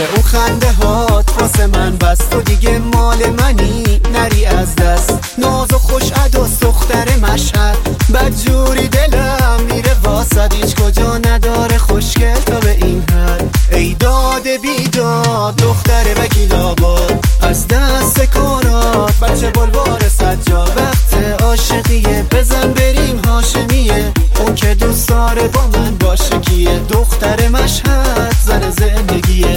آره اون خنده هات واسه من بس، تو دیگه مال منی نری از دست. ناز و خوش عداس دختر مشهد، بدجوری دلم میره واسد، هیچ کجا نداره خوشگل تا به این حد. ای داد بیداد دختر وکیل آباد، از دست کارات بچه بلوار سجاد. وقت عاشقیه بزن بریم هاشمیه، اون که دوست داره با من باشه کیه؟ دختر مشهد زن زندگیه.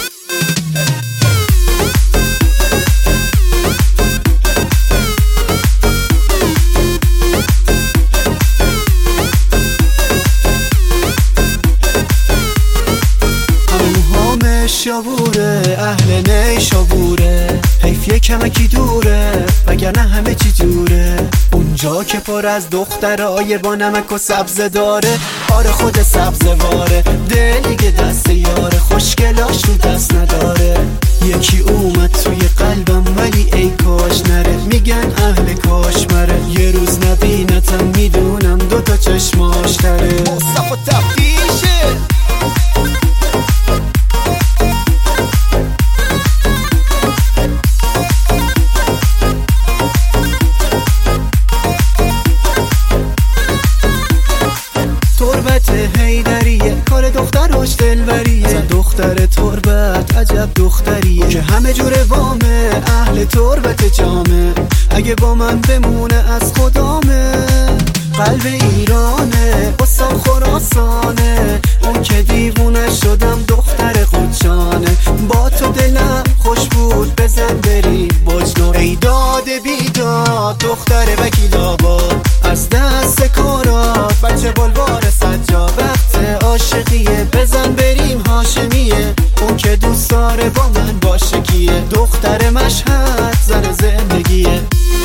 شابوره اهل نیشابوره، حیف یه کمکی دوره وگرنه همه چی جوره. اونجا که پر از دخترای با نمک و سبزه داره، آره خود سبزه واره. دلیگه دست یاره خوشگلاش رو دست نداره. یکی اومد توی قلبم ولی ای کاش نره، میگن اهل کاشمره. یه روز نبینتم میدونم دوتا چشماش تره. مصطفی تفتیشه هیدریه، کار دختراش دلبریه. زن دختر تربت عجب دختریه، که همه جور وامه اهل تربت جامه. اگه با من بمونه از خدامه، قلب ایرانه استان خراسانه. اون که دیوونه شدم دختر قدشانه. با تو دلم خوش بود بزن بریم بجنو. ای داد بیداد دختر وکیل آباد، از دست کارات بچه بلوار سجاد. وقت عاشقیه بزن بریم هاشمیه، اون که دوست داره با من باشه کیه؟ دختر مشهد زن زندگیه.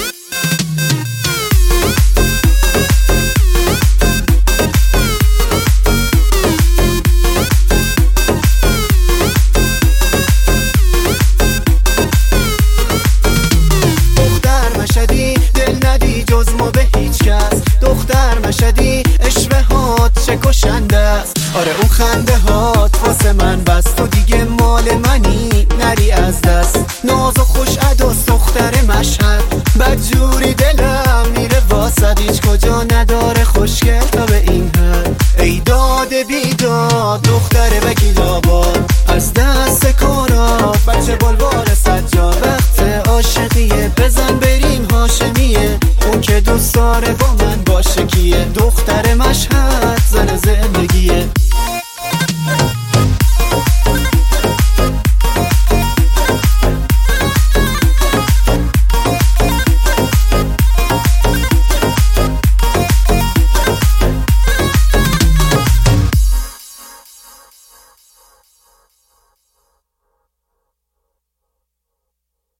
دختر مشهدی اشوه هات چه کشنده است، آره اون خنده هات واسه من بس، تو دیگه مال منی نری از دست. ناز و خوش عداس دختر مشهد، بدجوری دلم میره واسد، هیچ کجا نداره خوشگل تا به این حد. ای داد بیداد دختر وکیل آباد، از دست کارات بچه بلوار سجاد. وقت عاشقیه بزن بریم هاشمیه، اون که دوست داره با من باشه کیه؟ دختر مشهد زن زندگیه.